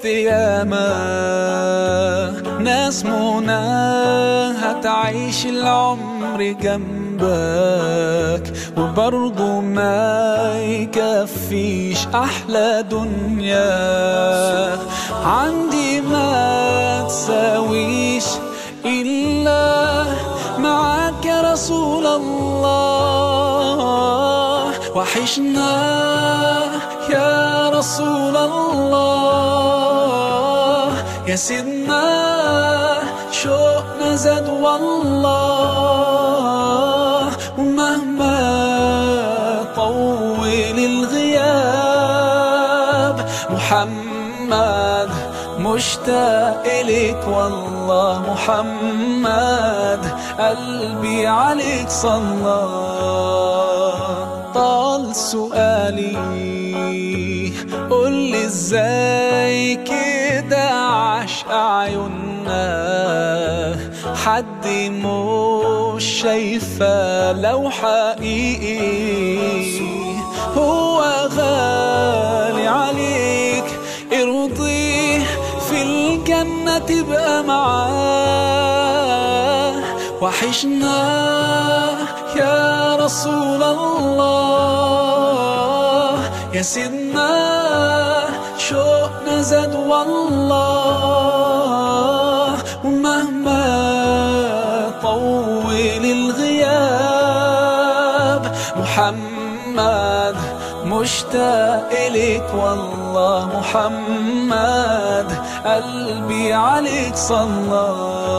شفت ياما ناس مناها تعيش العمر جنبك وبرضه ما يكفيش أحلى دنيا عندي ما تساويش إلا معاك يا رسول الله. وحشنا يا رسول الله يا سيدنا شوقنا زاد والله. ومهما طول الغياب محمد مشتاق إليك والله. محمد قلبي عليك صلى. طال سؤالي قولي ازاي كده عشق عيوننا حد مش شايفة لو حقيقي هو غالي عليك ارضيه في الجنة تبقى معاه. وحشنا يا رسول الله يا سيدنا شوقنا زاد والله. ومهما طول الغياب محمد مشتاق إليك والله. محمد قلبي عليك صلى.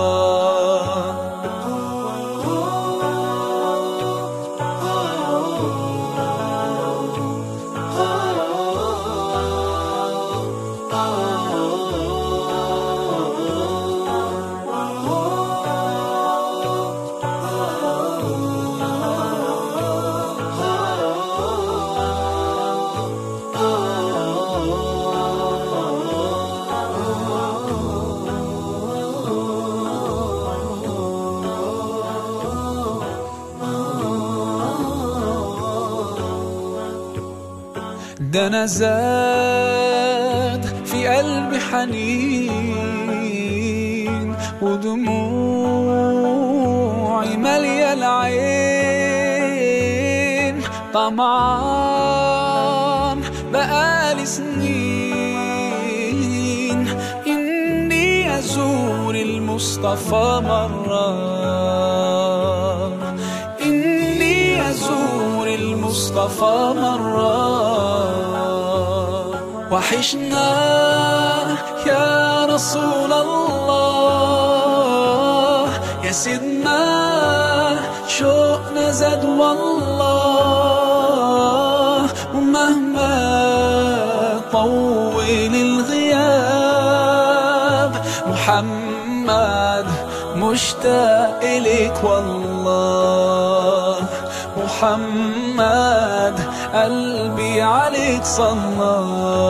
ده أنا زاد في قلبي حنين ودموعي مالية العين. طمعان بقالي سنين إني أزور المصطفى مرة، إني أزور المصطفى مرة. وحشنا يا رسول الله يا سيدنا شوقنا زاد والله. ومهما طول الغياب محمد مشتاق إليك والله. محمد قلبي عليك صلى.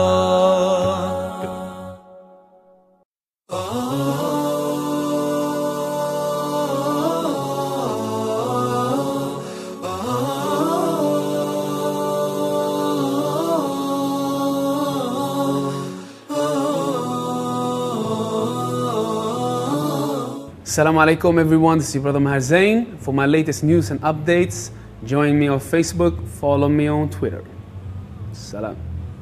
Assalamu alaikum everyone, this is your brother Maher Zain. For my latest news and updates, join me on Facebook, follow me on Twitter. Salam.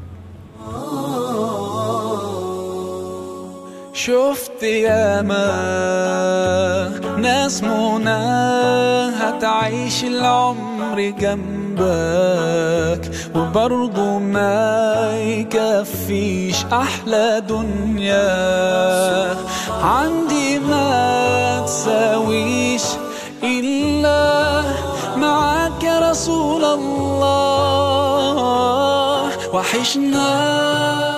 شفت ياما ناس مناها تعيش العمر جنبك وبرضه ما يكفيش أحلى دنيا عندي ما تساويش إلا معاك يا رسول الله. وحشنا